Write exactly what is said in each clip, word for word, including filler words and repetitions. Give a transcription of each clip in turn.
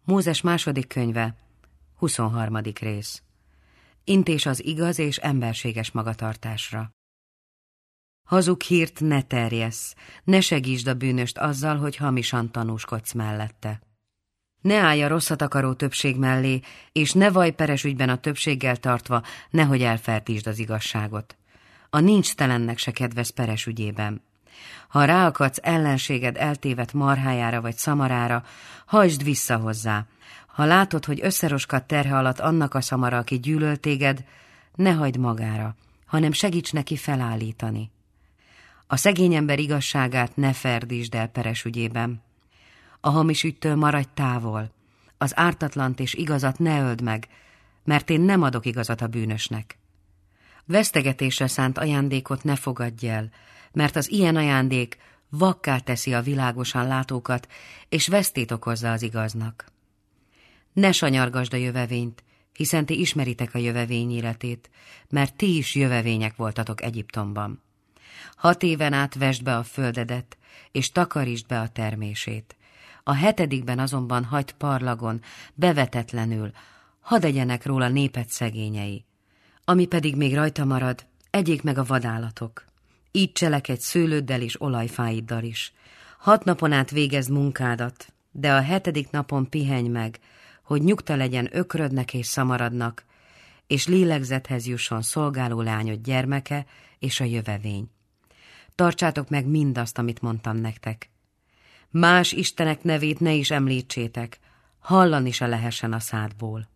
Mózes második könyve, huszonharmadik rész. Intés az igaz és emberséges magatartásra. Hazug hírt ne terjessz, ne segítsd a bűnöst azzal, hogy hamisan tanúskodsz mellette. Ne állj a rosszat akaró többség mellé, és ne vallj peres ügyben a többséggel tartva, nehogy elfertítsd az igazságot. A nincs telennek se kedvez peres ügyében. Ha ráakadsz ellenséged eltévedt marhájára vagy szamarára, hajtsd vissza hozzá. Ha látod, hogy összeroskadt terhe alatt annak a szamara, aki gyűlöl téged, ne hagyd magára, hanem segíts neki felállítani. A szegény ember igazságát ne ferdítsd el peres ügyében. A hamis ügytől maradj távol, az ártatlant és igazat ne öld meg, mert én nem adok igazat a bűnösnek. Vesztegetésre szánt ajándékot ne fogadj el, mert az ilyen ajándék vakká teszi a világosan látókat, és vesztét okozza az igaznak. Ne sanyargasd a jövevényt, hiszen ti ismeritek a jövevény életét, mert ti is jövevények voltatok Egyiptomban. Hat éven át vesd be a földedet, és takarítsd be a termését. A hetedikben azonban hagyd parlagon, bevetetlenül, hadd egyenek róla néped szegényei. Ami pedig még rajta marad, egyék meg a vadállatok. Így cselekedj szőlőddel és olajfáiddal is. Hat napon át végezd munkádat, de a hetedik napon pihenj meg, hogy nyugta legyen ökrödnek és szamaradnak, és lélegzethez jusson szolgáló lányod gyermeke és a jövevény. Tartsátok meg mindazt, amit mondtam nektek. Más istenek nevét ne is említsétek, hallani se lehessen a szádból.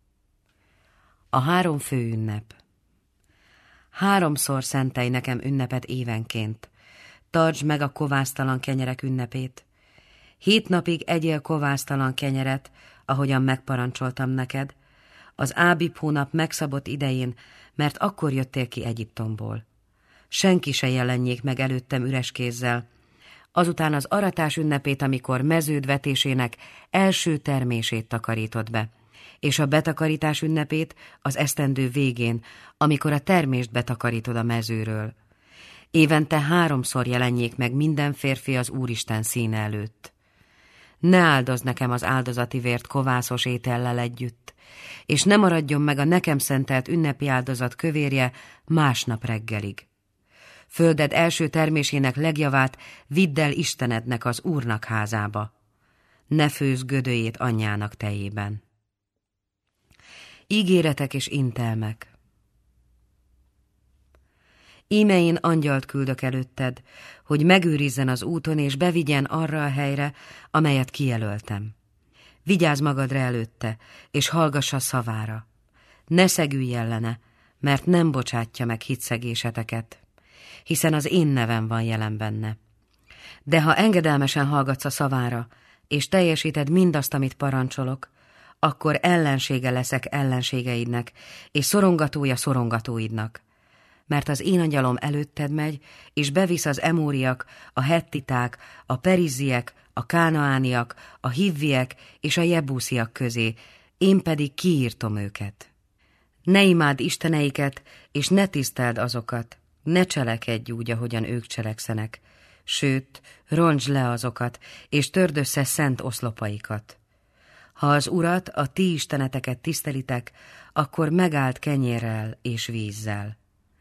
A három fő ünnep. Háromszor szentelj nekem ünnepet évenként. Tartsd meg a kovásztalan kenyerek ünnepét. Hét napig egyél kovásztalan kenyeret, ahogyan megparancsoltam neked, az Ábib hónap megszabott idején, mert akkor jöttél ki Egyiptomból. Senki se jelenjék meg előttem üres kézzel. Azután az aratás ünnepét, amikor meződ vetésének első termését takarítod be, és a betakarítás ünnepét az esztendő végén, amikor a termést betakarítod a mezőről. Évente háromszor jelenjék meg minden férfi az Úristen színe előtt. Ne áldozz nekem az áldozati vért kovászos étellel együtt, és ne maradjon meg a nekem szentelt ünnepi áldozat kövérje másnap reggelig. Földed első termésének legjavát vidd el Istenednek, az Úrnak házába. Ne főzz gödöjét anyjának tejében. Ígéretek és intelmek. Íme én angyalt küldök előtted, hogy megőrizzen az úton, és bevigyen arra a helyre, amelyet kijelöltem. Vigyázz magadra előtte, és hallgass a szavára. Ne szegülj ellene, mert nem bocsátja meg hitszegéseteket, hiszen az én nevem van jelen benne. De ha engedelmesen hallgatsz a szavára, és teljesíted mindazt, amit parancsolok, akkor ellensége leszek ellenségeidnek, és szorongatója szorongatóidnak. Mert az én angyalom előtted megy, és bevisz az emóriak, a hettiták, a perizziek, a kánaániak, a hivviek és a jebúsziak közé, én pedig kiírtom őket. Ne imádd isteneiket, és ne tiszteld azokat, ne cselekedj úgy, ahogyan ők cselekszenek, sőt, rontsd le azokat, és törd össze szent oszlopaikat. Ha az Urat, a ti isteneteket tisztelitek, akkor megállt kenyérrel és vízzel.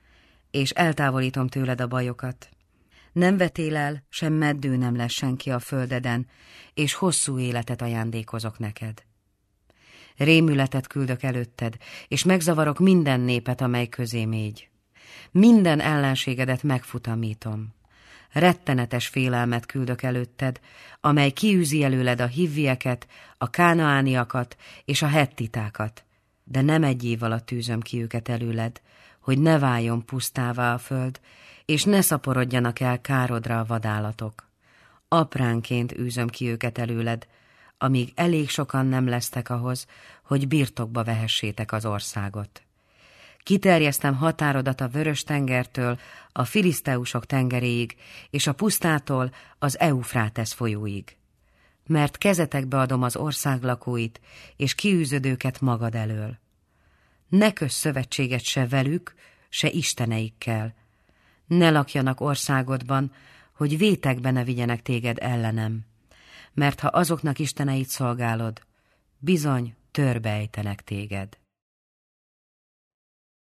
És eltávolítom tőled a bajokat. Nem vetél el, sem meddő nem lesz senki a földeden, és hosszú életet ajándékozok neked. Rémületet küldök előtted, és megzavarok minden népet, amely közém égy. Minden ellenségedet megfutamítom. Rettenetes félelmet küldök előtted, amely kiűzi előled a hivvieket, a kánaániakat és a hettitákat, de nem egy év alatt tűzöm ki őket előled, hogy ne váljon pusztává a föld, és ne szaporodjanak el károdra a vadállatok. Apránként űzöm ki őket előled, amíg elég sokan nem lesztek ahhoz, hogy birtokba vehessétek az országot. Kiterjesztem határodat a Vörös-tengertől a Filiszteusok tengeréig, és a pusztától az Eufrátesz folyóig. Mert kezetekbe adom az ország lakóit, és kiűzöd őket magad elől. Ne kössz szövetséget se velük, se isteneikkel. Ne lakjanak országodban, hogy vétekbe ne vigyenek téged ellenem. Mert ha azoknak isteneit szolgálod, bizony törbe ejtenek téged.